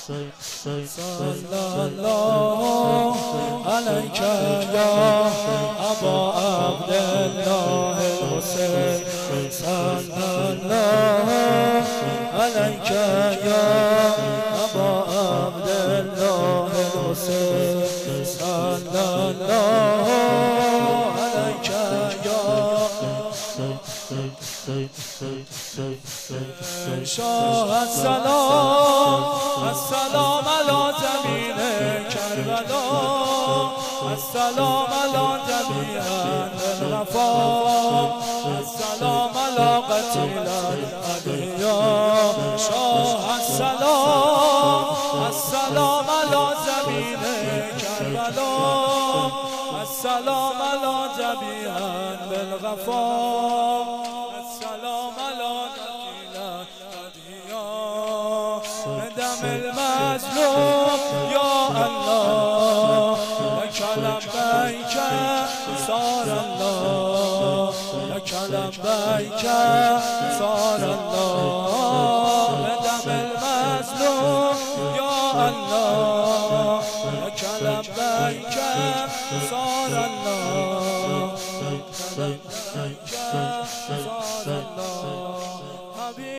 صلى الله عليك يا أبا عبد الله الحسين صلى الله عليك يا أبا عبد الله الحسين صلى الله عليك يا شاه السلام السلام على جميع كربلا السلام على جميع الوفا السلام على قتيل الأنبياء شاه السلام السلام على جميع كربلا السلام على جميع بالغفار السلام على قتيل الأنبياء دم المظلوم يا الله لك لبيك صار الله لك لبيك صار الله دم المظلوم يا الله لك لبيك صار الله